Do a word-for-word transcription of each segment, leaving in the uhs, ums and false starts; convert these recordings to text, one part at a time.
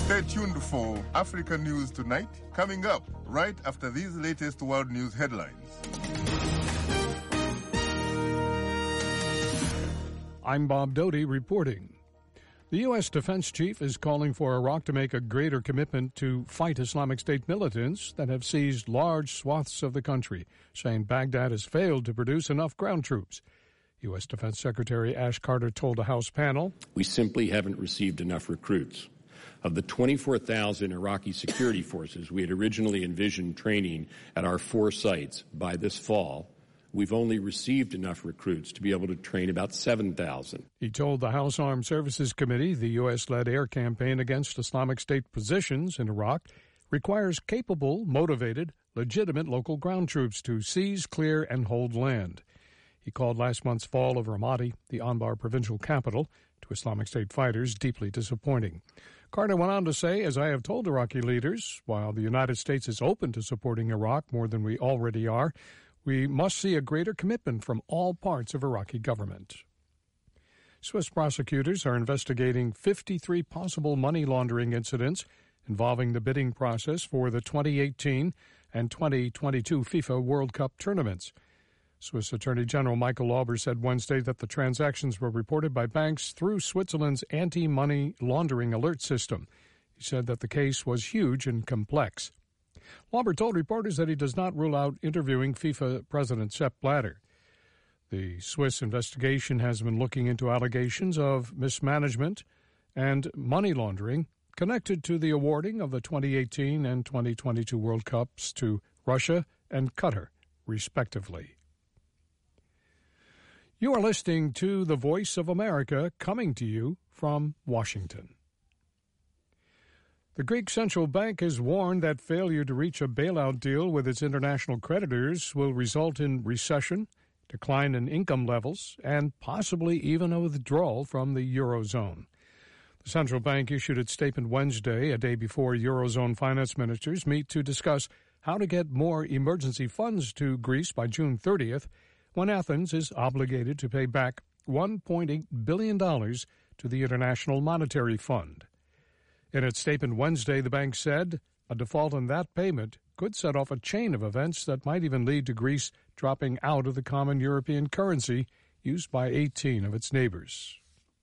Stay tuned for Africa News Tonight, coming up right after these latest world news headlines. I'm Bob Doty reporting. The U S defense chief is calling for Iraq to make a greater commitment to fight Islamic State militants that have seized large swaths of the country, saying Baghdad has failed to produce enough ground troops. U S Defense Secretary Ash Carter told a House panel, "We simply haven't received enough recruits. Of the twenty-four thousand Iraqi security forces we had originally envisioned training at our four sites by this fall, we've only received enough recruits to be able to train about seven thousand. He told the House Armed Services Committee the U S-led air campaign against Islamic State positions in Iraq requires capable, motivated, legitimate local ground troops to seize, clear, and hold land. He called last month's fall of Ramadi, the Anbar provincial capital, to Islamic State fighters deeply disappointing. Carter went on to say, as I have told Iraqi leaders, while the United States is open to supporting Iraq more than we already are, we must see a greater commitment from all parts of Iraqi government. Swiss prosecutors are investigating fifty-three possible money laundering incidents involving the bidding process for the twenty eighteen and twenty twenty-two FIFA World Cup tournaments. Swiss Attorney General Michael Lauber said Wednesday that the transactions were reported by banks through Switzerland's anti-money laundering alert system. He said that the case was huge and complex. Lauber told reporters that he does not rule out interviewing FIFA President Sepp Blatter. The Swiss investigation has been looking into allegations of mismanagement and money laundering connected to the awarding of the twenty eighteen and twenty twenty-two World Cups to Russia and Qatar, respectively. You are listening to the Voice of America coming to you from Washington. The Greek Central Bank has warned that failure to reach a bailout deal with its international creditors will result in recession, decline in income levels, and possibly even a withdrawal from the Eurozone. The central bank issued its statement Wednesday, a day before Eurozone finance ministers meet to discuss how to get more emergency funds to Greece by June thirtieth, when Athens is obligated to pay back one point eight billion dollars to the International Monetary Fund. In its statement Wednesday, the bank said a default on that payment could set off a chain of events that might even lead to Greece dropping out of the common European currency used by eighteen of its neighbors.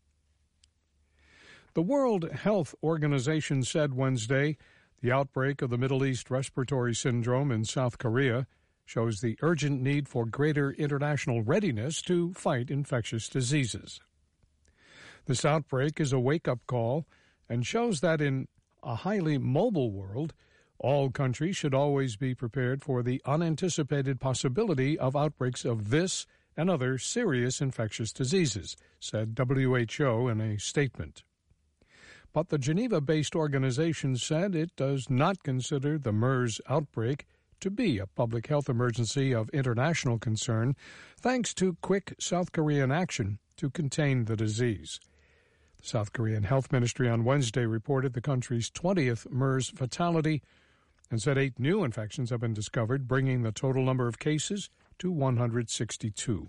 The World Health Organization said Wednesday the outbreak of the Middle East respiratory syndrome in South Korea shows the urgent need for greater international readiness to fight infectious diseases. This outbreak is a wake-up call and shows that in a highly mobile world, all countries should always be prepared for the unanticipated possibility of outbreaks of this and other serious infectious diseases, said W H O in a statement. But the Geneva-based organization said it does not consider the MERS outbreak to be a public health emergency of international concern, thanks to quick South Korean action to contain the disease. The South Korean Health Ministry on Wednesday reported the country's twentieth MERS fatality and said eight new infections have been discovered, bringing the total number of cases to one hundred sixty-two.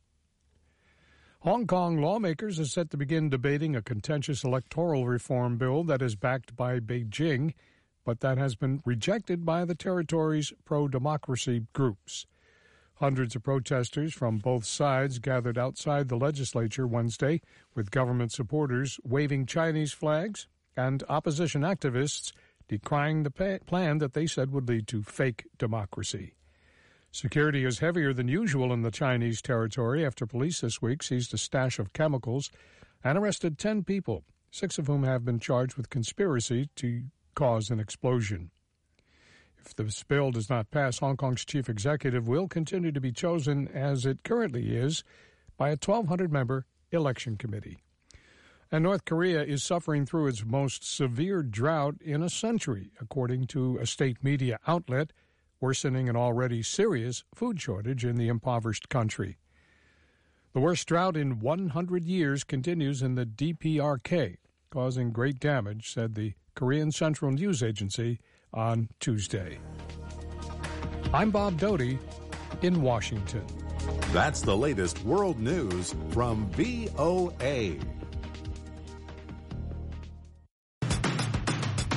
Hong Kong lawmakers are set to begin debating a contentious electoral reform bill that is backed by Beijing, but that has been rejected by the territory's pro-democracy groups. Hundreds of protesters from both sides gathered outside the legislature Wednesday, with government supporters waving Chinese flags and opposition activists decrying the pa- plan that they said would lead to fake democracy. Security is heavier than usual in the Chinese territory after police this week seized a stash of chemicals and arrested ten people, six of whom have been charged with conspiracy to cause an explosion. If this bill does not pass, Hong Kong's chief executive will continue to be chosen, as it currently is, by a twelve hundred member election committee. And North Korea is suffering through its most severe drought in a century, according to a state media outlet, worsening an already serious food shortage in the impoverished country. The worst drought in one hundred years continues in the D P R K, causing great damage, said the Korean Central News Agency on Tuesday. I'm Bob Doty in Washington. That's the latest world news from V O A.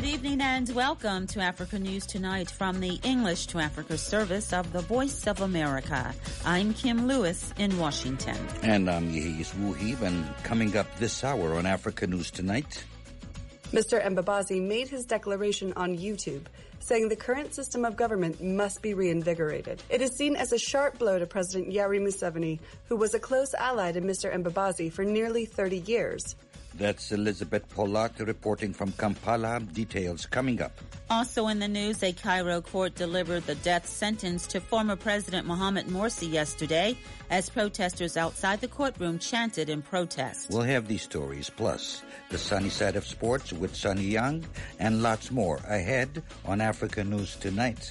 Good evening and welcome to Africa News Tonight from the English to Africa service of the Voice of America. I'm Kim Lewis in Washington. And I'm Yehis Wuhib, and coming up this hour on Africa News Tonight. Mister Mbabazi made his declaration on YouTube, saying the current system of government must be reinvigorated. It is seen as a sharp blow to President Yoweri Museveni, who was a close ally to Mister Mbabazi for nearly thirty years. That's Elizabeth Pollack reporting from Kampala. Details coming up. Also in the news, a Cairo court delivered the death sentence to former President Mohamed Morsi yesterday as protesters outside the courtroom chanted in protest. We'll have these stories, plus the sunny side of sports with Sonny Young, and lots more ahead on Africa News Tonight.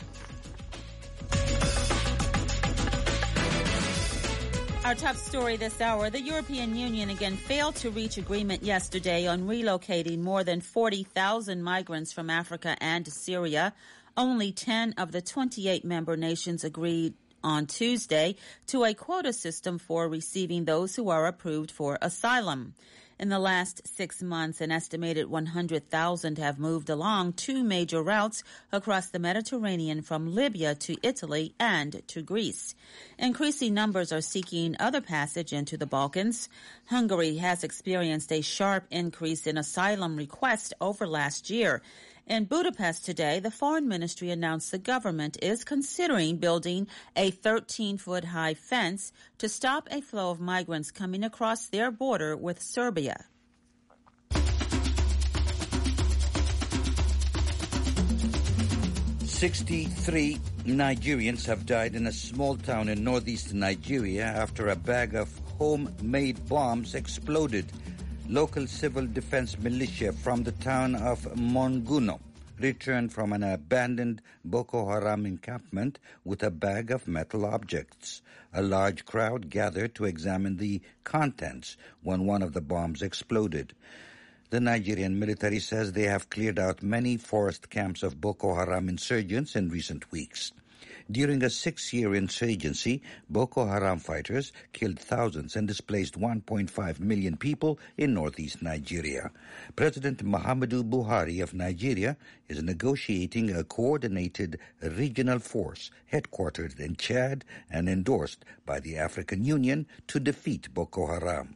Our top story this hour, the European Union again failed to reach agreement yesterday on relocating more than forty thousand migrants from Africa and Syria. Only ten of the twenty-eight member nations agreed on Tuesday to a quota system for receiving those who are approved for asylum. In the last six months, an estimated one hundred thousand have moved along two major routes across the Mediterranean from Libya to Italy and to Greece. Increasing numbers are seeking other passage into the Balkans. Hungary has experienced a sharp increase in asylum requests over last year. In Budapest today, the Foreign Ministry announced the government is considering building a thirteen-foot high fence to stop a flow of migrants coming across their border with Serbia. sixty-three Nigerians have died in a small town in northeastern Nigeria after a bag of homemade bombs exploded. Local civil defense militia from the town of Monguno returned from an abandoned Boko Haram encampment with a bag of metal objects. A large crowd gathered to examine the contents when one of the bombs exploded. The Nigerian military says they have cleared out many forest camps of Boko Haram insurgents in recent weeks. During a six-year insurgency, Boko Haram fighters killed thousands and displaced one point five million people in northeast Nigeria. President Muhammadu Buhari of Nigeria is negotiating a coordinated regional force headquartered in Chad and endorsed by the African Union to defeat Boko Haram.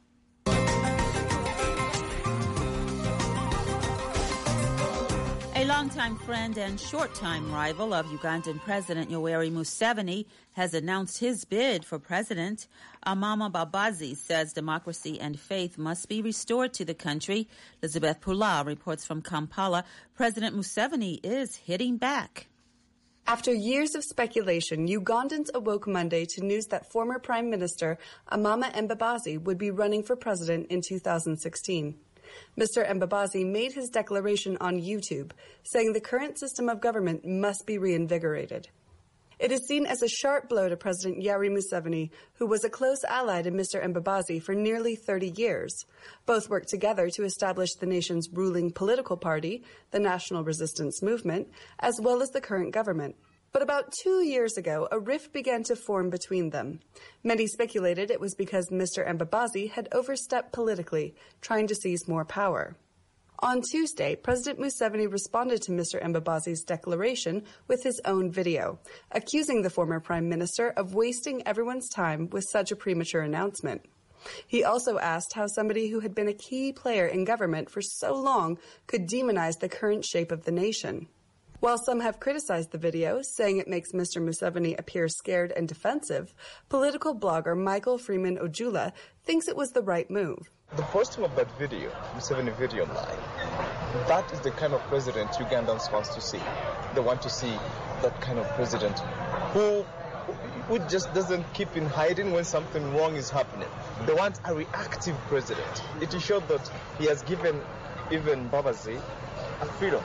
A longtime friend and short-time rival of Ugandan President Yoweri Museveni has announced his bid for president. Amama Mbabazi says democracy and faith must be restored to the country. Elizabeth Pollack reports from Kampala. President Museveni is hitting back. After years of speculation, Ugandans awoke Monday to news that former Prime Minister Amama Mbabazi would be running for president in two thousand sixteen. Mister Mbabazi made his declaration on YouTube, saying the current system of government must be reinvigorated. It is seen as a sharp blow to President Yoweri Museveni, who was a close ally to Mister Mbabazi for nearly thirty years. Both worked together to establish the nation's ruling political party, the National Resistance Movement, as well as the current government. But about two years ago, a rift began to form between them. Many speculated it was because Mister Mbabazi had overstepped politically, trying to seize more power. On Tuesday, President Museveni responded to Mister Mbabazi's declaration with his own video, accusing the former prime minister of wasting everyone's time with such a premature announcement. He also asked how somebody who had been a key player in government for so long could demonize the current shape of the nation. While some have criticized the video, saying it makes Mister Museveni appear scared and defensive, political blogger Michael Freeman Ojula thinks it was the right move. The posting of that video, Museveni video line, that is the kind of president Ugandans want to see. They want to see that kind of president who, who just doesn't keep in hiding when something wrong is happening. They want a reactive president. It showed that he has given even Mbabazi a freedom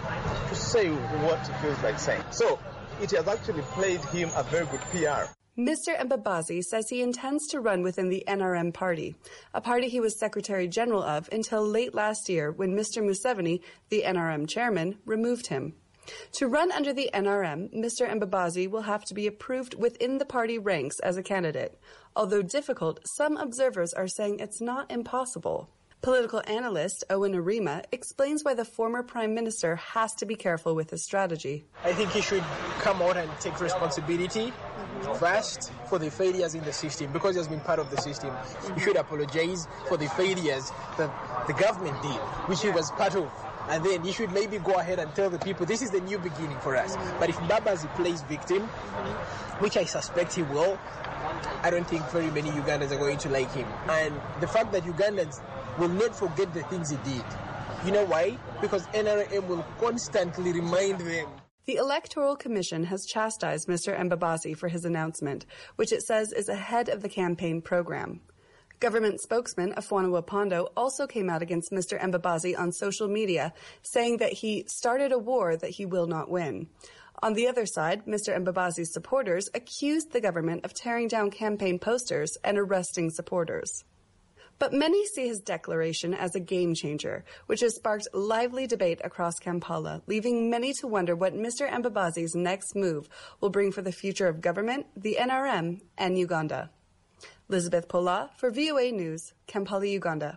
to say what he feels like saying. So it has actually played him a very good P R. Mister Mbabazi says he intends to run within the N R M party, a party he was Secretary General of until late last year when Mister Museveni, the N R M chairman, removed him. To run under the N R M, Mister Mbabazi will have to be approved within the party ranks as a candidate. Although difficult, some observers are saying it's not impossible. Political analyst Owen Arima explains why the former Prime Minister has to be careful with his strategy. I think he should come out and take responsibility first for the failures in the system, because he has been part of the system. He should apologize for the failures that the government did, which he was part of. And then he should maybe go ahead and tell the people, this is the new beginning for us. But if Mbabazi plays victim, which I suspect he will, I don't think very many Ugandans are going to like him. And the fact that Ugandans will not forget the things he did. You know why? Because N R M will constantly remind them. The Electoral Commission has chastised Mister Mbabazi for his announcement, which it says is ahead of the campaign program. Government spokesman Afwana Wapondo also came out against Mister Mbabazi on social media, saying that he started a war that he will not win. On the other side, Mister Mbabazi's supporters accused the government of tearing down campaign posters and arresting supporters. But many see his declaration as a game changer, which has sparked lively debate across Kampala, leaving many to wonder what Mister Mbabazi's next move will bring for the future of government, the N R M, and Uganda. Elizabeth Pola for V O A News, Kampala, Uganda.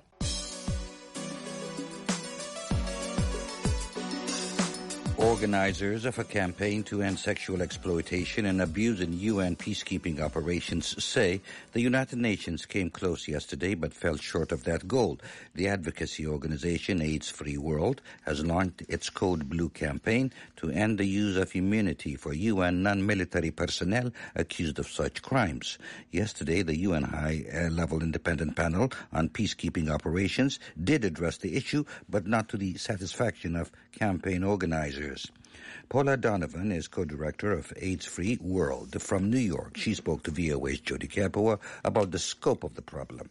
Organizers of a campaign to end sexual exploitation and abuse in U N peacekeeping operations say the United Nations came close yesterday but fell short of that goal. The advocacy organization AIDS Free World has launched its Code Blue campaign to end the use of immunity for U N non-military personnel accused of such crimes. Yesterday, the U N high-level independent panel on peacekeeping operations did address the issue, but not to the satisfaction of campaign organizers. Paula Donovan is co-director of AIDS Free World from New York. She spoke to V O A's Jody Kapoor about the scope of the problem.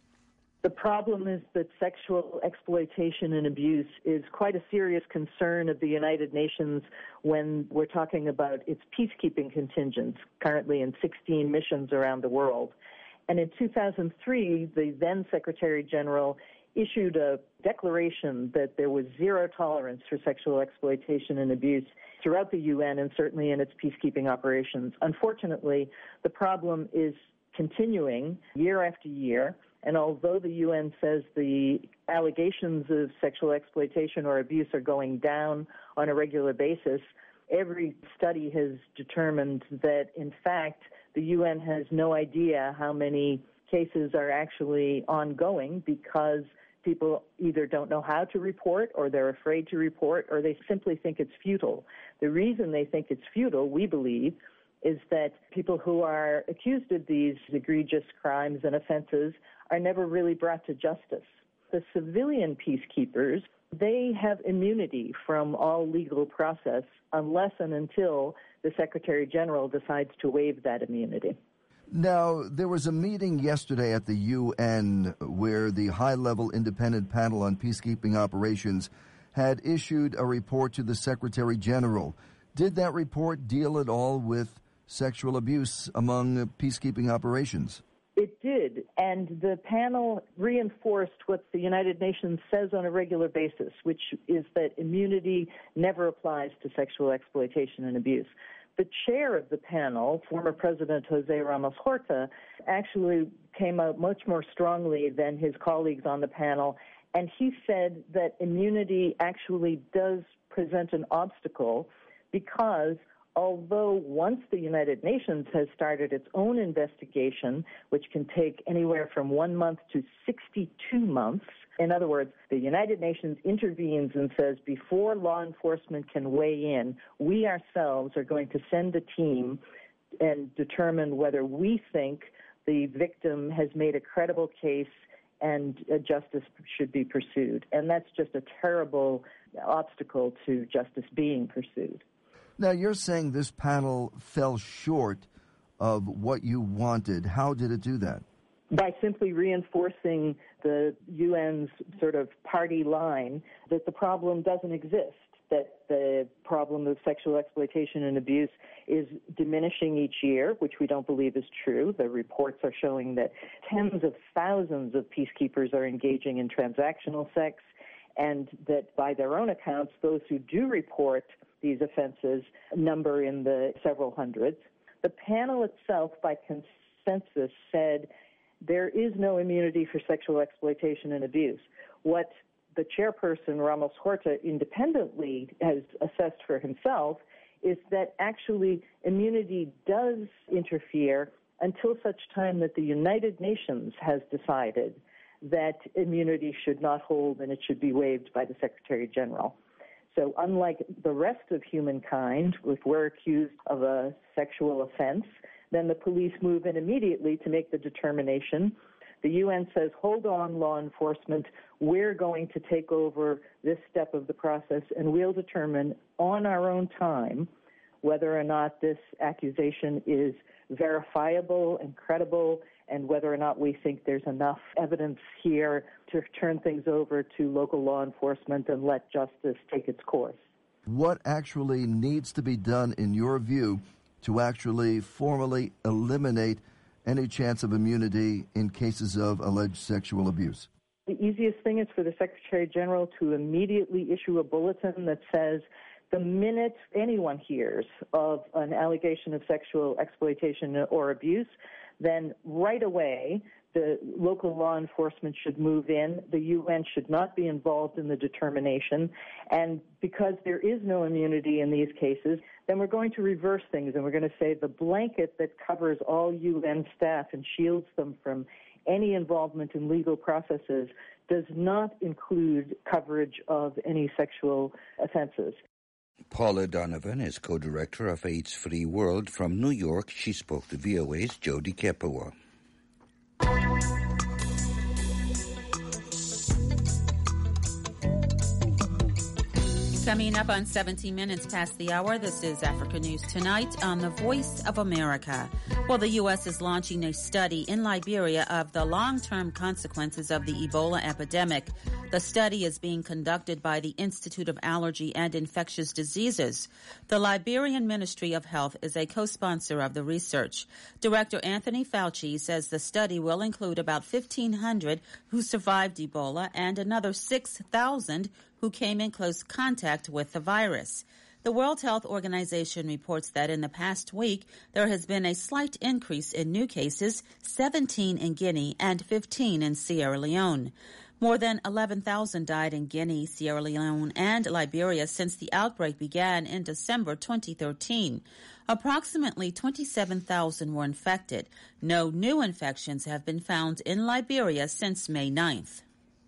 The problem is that sexual exploitation and abuse is quite a serious concern of the United Nations when we're talking about its peacekeeping contingents, currently in sixteen missions around the world. And in two thousand three, the then Secretary General issued a declaration that there was zero tolerance for sexual exploitation and abuse throughout the U N and certainly in its peacekeeping operations. Unfortunately, the problem is continuing year after year, and although the U N says the allegations of sexual exploitation or abuse are going down on a regular basis, every study has determined that, in fact, the U N has no idea how many cases are actually ongoing because people either don't know how to report or they're afraid to report or they simply think it's futile. The reason they think it's futile, we believe, is that people who are accused of these egregious crimes and offenses are never really brought to justice. The civilian peacekeepers, they have immunity from all legal process unless and until the Secretary General decides to waive that immunity. Now, there was a meeting yesterday at the U N where the high-level independent panel on peacekeeping operations had issued a report to the Secretary General. Did that report deal at all with sexual abuse among peacekeeping operations? It did, and the panel reinforced what the United Nations says on a regular basis, which is that immunity never applies to sexual exploitation and abuse. The chair of the panel, former President Jose Ramos Horta, actually came out much more strongly than his colleagues on the panel, and he said that immunity actually does present an obstacle because although once the United Nations has started its own investigation, which can take anywhere from one month to sixty-two months, in other words, the United Nations intervenes and says, before law enforcement can weigh in, we ourselves are going to send a team and determine whether we think the victim has made a credible case and uh, justice should be pursued. And that's just a terrible obstacle to justice being pursued. Now, you're saying this panel fell short of what you wanted. How did it do that? By simply reinforcing the U N's sort of party line that the problem doesn't exist, that the problem of sexual exploitation and abuse is diminishing each year, which we don't believe is true. The reports are showing that tens of thousands of peacekeepers are engaging in transactional sex, and that by their own accounts, those who do report these offenses number in the several hundreds. The panel itself, by consensus, said there is no immunity for sexual exploitation and abuse. What the chairperson, Ramos Horta, independently has assessed for himself is that actually immunity does interfere until such time that the United Nations has decided that immunity should not hold and it should be waived by the Secretary General. So unlike the rest of humankind, if we're accused of a sexual offense, then the police move in immediately to make the determination. The U N says, hold on, law enforcement, we're going to take over this step of the process and we'll determine on our own time whether or not this accusation is verifiable and credible and whether or not we think there's enough evidence here to turn things over to local law enforcement and let justice take its course. What actually needs to be done, in your view, to actually formally eliminate any chance of immunity in cases of alleged sexual abuse? The easiest thing is for the Secretary General to immediately issue a bulletin that says the minute anyone hears of an allegation of sexual exploitation or abuse, then right away the local law enforcement should move in. The U N should not be involved in the determination. And because there is no immunity in these cases, then we're going to reverse things and we're going to say the blanket that covers all U N staff and shields them from any involvement in legal processes does not include coverage of any sexual offenses. Paula Donovan is co-director of AIDS-Free World. From New York, she spoke to V O A's Jody Kepawa. Coming up on seventeen minutes past the hour, this is Africa News Tonight on the Voice of America. Well, the U S is launching a study in Liberia of the long-term consequences of the Ebola epidemic. The study is being conducted by the Institute of Allergy and Infectious Diseases. The Liberian Ministry of Health is a co-sponsor of the research. Director Anthony Fauci says the study will include about fifteen hundred who survived Ebola and another six thousand who came in close contact with the virus. The World Health Organization reports that in the past week, there has been a slight increase in new cases, seventeen in Guinea and fifteen in Sierra Leone. More than eleven thousand died in Guinea, Sierra Leone, and Liberia since the outbreak began in December twenty thirteen. Approximately twenty-seven thousand were infected. No new infections have been found in Liberia since May ninth.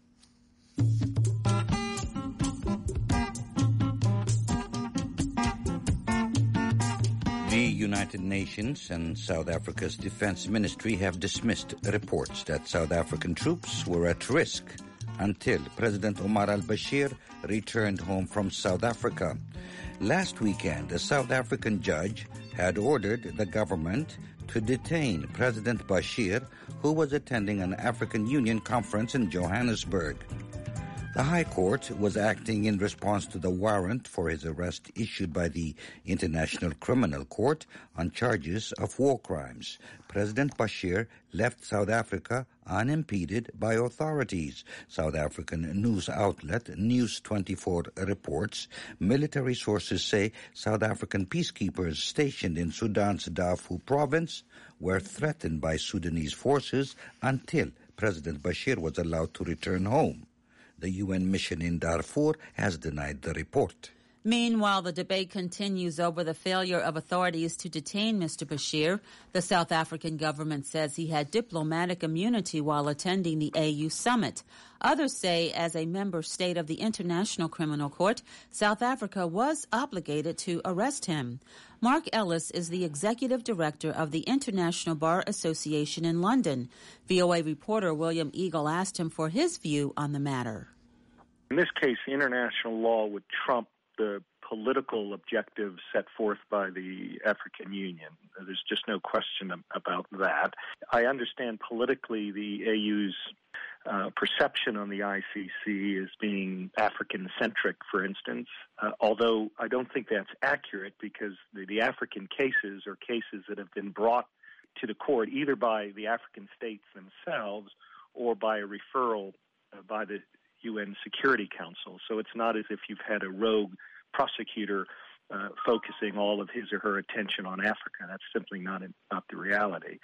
The United Nations and South Africa's Defense Ministry have dismissed reports that South African troops were at risk until President Omar al-Bashir returned home from South Africa. Last weekend, a South African judge had ordered the government to detain President Bashir, who was attending an African Union conference in Johannesburg. The High Court was acting in response to the warrant for his arrest issued by the International Criminal Court on charges of war crimes. President Bashir left South Africa unimpeded by authorities. South African news outlet News twenty-four reports military sources say South African peacekeepers stationed in Sudan's Darfur province were threatened by Sudanese forces until President Bashir was allowed to return home. The U N mission in Darfur has denied the report. Meanwhile, the debate continues over the failure of authorities to detain Mister Bashir. The South African government says he had diplomatic immunity while attending the A U summit. Others say, as a member state of the International Criminal Court, South Africa was obligated to arrest him. Mark Ellis is the executive director of the International Bar Association in London. V O A reporter William Eagle asked him for his view on the matter. In this case, international law would trump the political objectives set forth by the African Union. There's just no question about that. I understand politically the A U's uh, perception on the I C C as being African-centric, for instance, uh, although I don't think that's accurate because the, the African cases are cases that have been brought to the court either by the African states themselves or by a referral uh, by the U N Security Council. So it's not as if you've had a rogue prosecutor uh, focusing all of his or her attention on Africa. That's simply not, in, not the reality.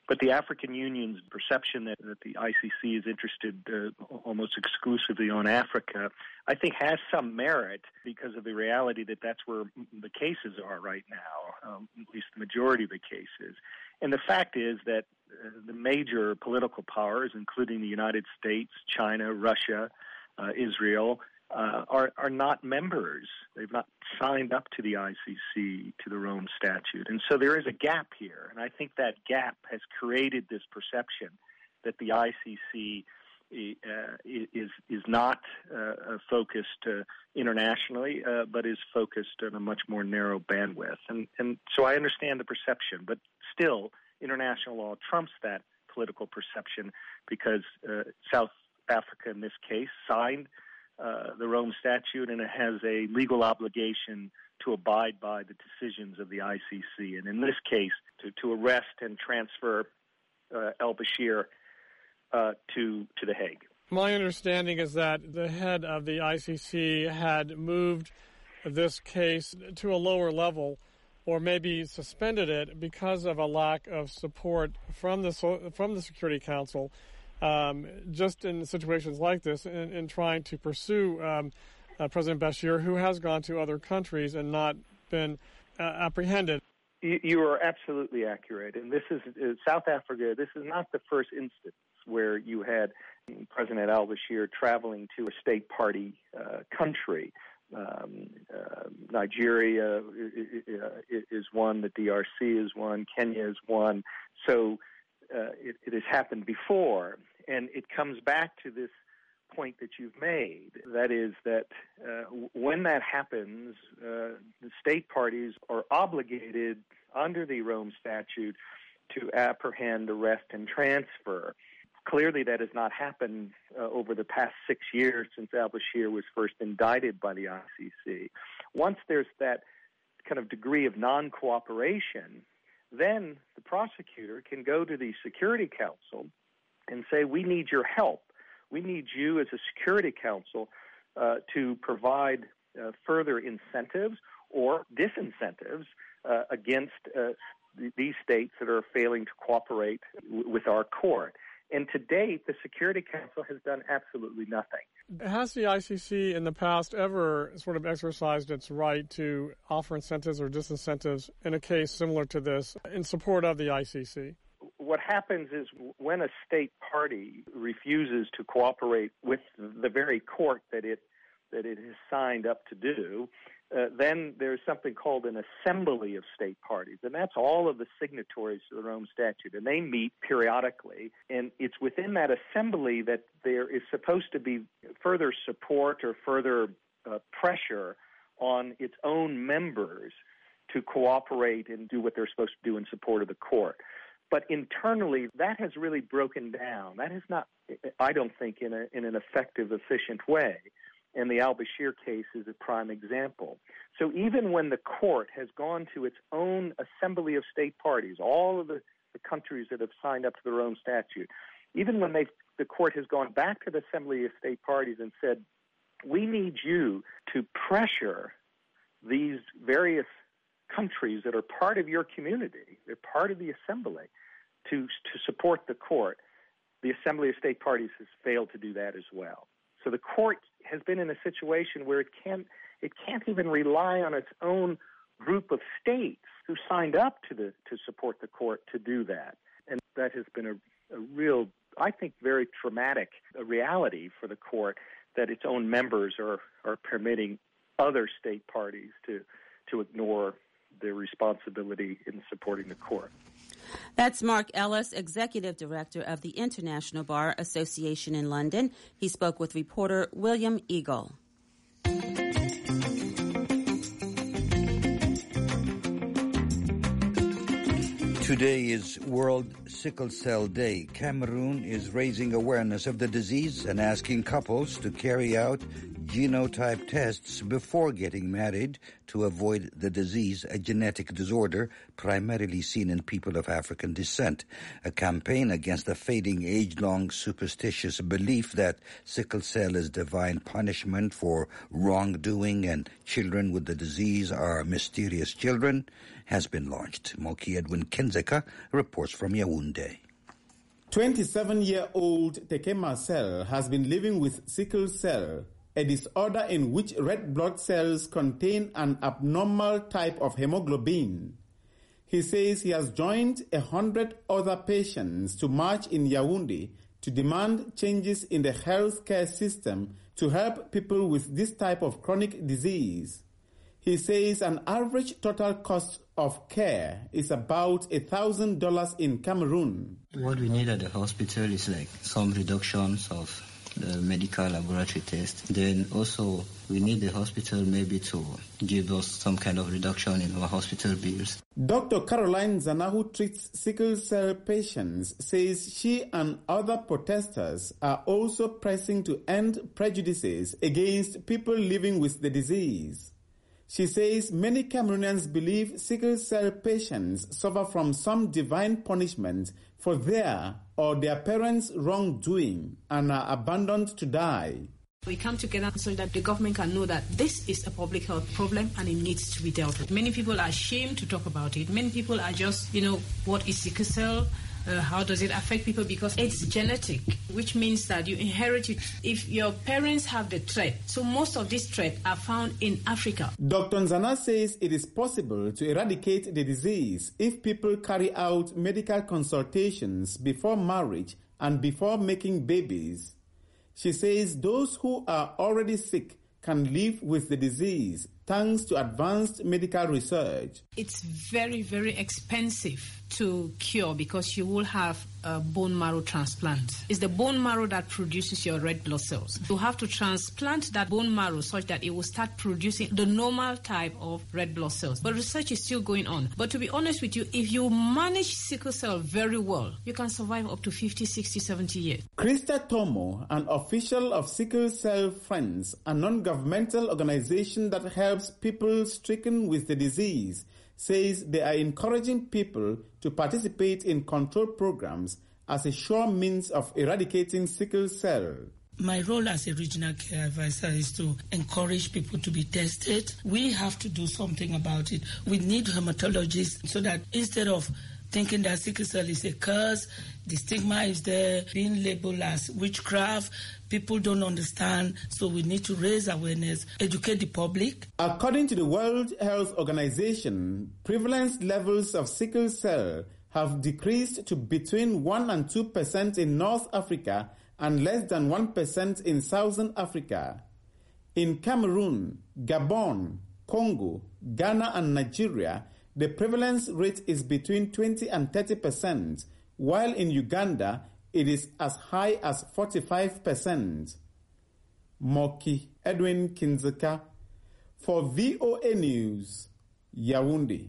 But the African Union's perception that, that the I C C is interested uh, almost exclusively on Africa, I think has some merit because of the reality that that's where the cases are right now, um, at least the majority of the cases. And the fact is that uh, the major political powers, including the United States, China, Russia, uh, Israel, uh, are, are not members. They've not signed up to the I C C, to the Rome Statute. And so there is a gap here. And I think that gap has created this perception that the I C C uh, is is not uh, focused uh, internationally, uh, but is focused on a much more narrow bandwidth. And, and so I understand the perception, but still, international law trumps that political perception because uh, South Africa, in this case, signed uh, the Rome Statute, and it has a legal obligation to abide by the decisions of the I C C, and in this case, to, to arrest and transfer uh, al-Bashir uh, to to The Hague. My understanding is that the head of the I C C had moved this case to a lower level, or maybe suspended it because of a lack of support from the from the Security Council, um, just in situations like this, in, in trying to pursue um, uh, President Bashir, who has gone to other countries and not been uh, apprehended. You, you are absolutely accurate, and this is uh, South Africa. This is not the first instance where you had President al-Bashir traveling to a state party uh, country. Um, uh, Nigeria is one, the D R C is one, Kenya is one. So uh, it, it has happened before, and it comes back to this point that you've made. That is that uh, when that happens, uh, the state parties are obligated under the Rome Statute to apprehend, arrest, and transfer. Clearly, that has not happened uh, over the past six years since al-Bashir was first indicted by the I C C. Once there's that kind of degree of non-cooperation, then the prosecutor can go to the Security Council and say, we need your help. We need you as a Security Council uh, to provide uh, further incentives or disincentives uh, against uh, th- these states that are failing to cooperate w- with our court. And to date, the Security Council has done absolutely nothing. Has the I C C in the past ever sort of exercised its right to offer incentives or disincentives in a case similar to this in support of the I C C? What happens is when a state party refuses to cooperate with the very court that it that it has signed up to do, uh, then there's something called an assembly of state parties, and that's all of the signatories to the Rome Statute, and they meet periodically, and it's within that assembly that there is supposed to be further support or further uh, pressure on its own members to cooperate and do what they're supposed to do in support of the court. But internally, that has really broken down. That is not, I don't think, in, a, in an effective, efficient way. And the al-Bashir case is a prime example. So even when the court has gone to its own assembly of state parties, all of the, the countries that have signed up to the Rome Statute, even when they've, the court has gone back to the assembly of state parties and said, we need you to pressure these various countries that are part of your community, they're part of the assembly, to, to support the court, the assembly of state parties has failed to do that as well. So the court has been in a situation where it can't it can't even rely on its own group of states who signed up to the to support the court to do that, and that has been a, a real, I think, very traumatic reality for the court that its own members are are permitting other state parties to to ignore their responsibility in supporting the court. That's Mark Ellis, Executive Director of the International Bar Association in London. He spoke with reporter William Eagle. Today is World Sickle Cell Day. Cameroon is raising awareness of the disease and asking couples to carry out genotype tests before getting married to avoid the disease, a genetic disorder primarily seen in people of African descent. A campaign against the fading age-long superstitious belief that sickle cell is divine punishment for wrongdoing and children with the disease are mysterious children has been launched. Moki Edwin Kinzeka reports from Yaoundé. twenty-seven-year-old Teke Marcel has been living with sickle cell, a disorder in which red blood cells contain an abnormal type of hemoglobin. He says he has joined a hundred other patients to march in Yaoundé to demand changes in the healthcare system to help people with this type of chronic disease. He says an average total cost of care is about a thousand dollars in Cameroon. What we need at the hospital is like some reductions of the medical laboratory test. Then also we need the hospital maybe to give us some kind of reduction in our hospital bills. Doctor Caroline Zana, who treats sickle cell patients, says she and other protesters are also pressing to end prejudices against people living with the disease. She says many Cameroonians believe sickle cell patients suffer from some divine punishment for their or their parents' wrongdoing and are abandoned to die. We come together so that the government can know that this is a public health problem and it needs to be dealt with. Many people are ashamed to talk about it. Many people are just, you know, what is sickle cell? Uh, how does it affect people? Because it's genetic, which means that you inherit it if your parents have the trait. So most of these traits are found in Africa. Doctor Nzana says it is possible to eradicate the disease if people carry out medical consultations before marriage and before making babies. She says those who are already sick can live with the disease thanks to advanced medical research. It's very, very expensive to cure because you will have a bone marrow transplant. It's the bone marrow that produces your red blood cells. You have to transplant that bone marrow such that it will start producing the normal type of red blood cells. But research is still going on. But to be honest with you, if you manage sickle cell very well, you can survive up to fifty, sixty, seventy years. Krista Tomo, an official of Sickle Cell Friends, a non-governmental organization that helps people stricken with the disease, says they are encouraging people to participate in control programs as a sure means of eradicating sickle cell. My role as a regional care advisor is to encourage people to be tested. We have to do something about it. We need hematologists so that instead of thinking that sickle cell is a curse, the stigma is there, being labeled as witchcraft, people don't understand, so we need to raise awareness, educate the public. According to the World Health Organization, prevalence levels of sickle cell have decreased to between one and two percent in North Africa and less than one percent in Southern Africa. In Cameroon, Gabon, Congo, Ghana and Nigeria, the prevalence rate is between twenty and thirty percent, while in Uganda, it is as high as forty-five percent. Moki Edwin Kinzeka for V O A News, Yaoundé.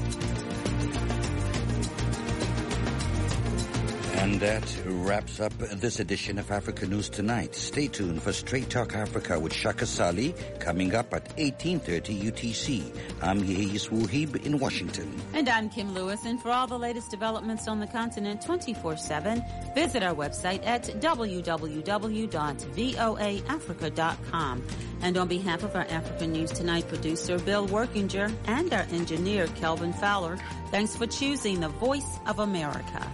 And that wraps up this edition of Africa News Tonight. Stay tuned for Straight Talk Africa with Shaka Sali coming up at eighteen thirty U T C. I'm Yehis Wuhib in Washington. And I'm Kim Lewis. And for all the latest developments on the continent twenty-four seven, visit our website at w w w dot voa africa dot com. And on behalf of our Africa News Tonight producer, Bill Workinger, and our engineer, Kelvin Fowler, thanks for choosing the Voice of America.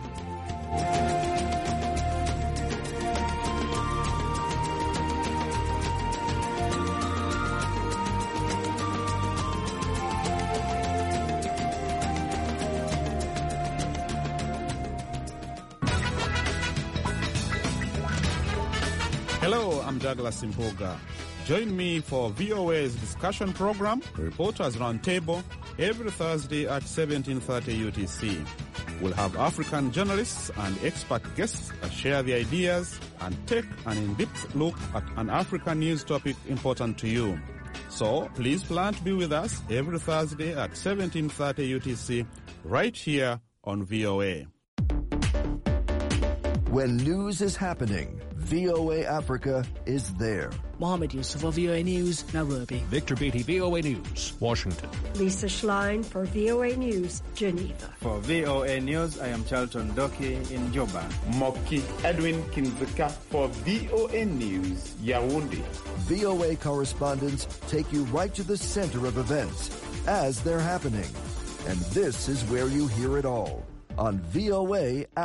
Hello, I'm Douglas Imboga. Join me for V O A's discussion program, Reporters Roundtable, every Thursday at seventeen thirty U T C. We'll have African journalists and expert guests that share their ideas and take an in-depth look at an African news topic important to you. So please plan to be with us every Thursday at seventeen thirty U T C right here on V O A. When news is happening, V O A Africa is there. Mohammed Yusuf for V O A News, Nairobi. Victor Beatty, V O A News, Washington. Lisa Schlein for V O A News, Geneva. For V O A News, I am Charlton Doki in Juba. Moki Edwin Kinzika for V O A News, Yaoundé. V O A correspondents take you right to the center of events as they're happening. And this is where you hear it all on V O A Africa.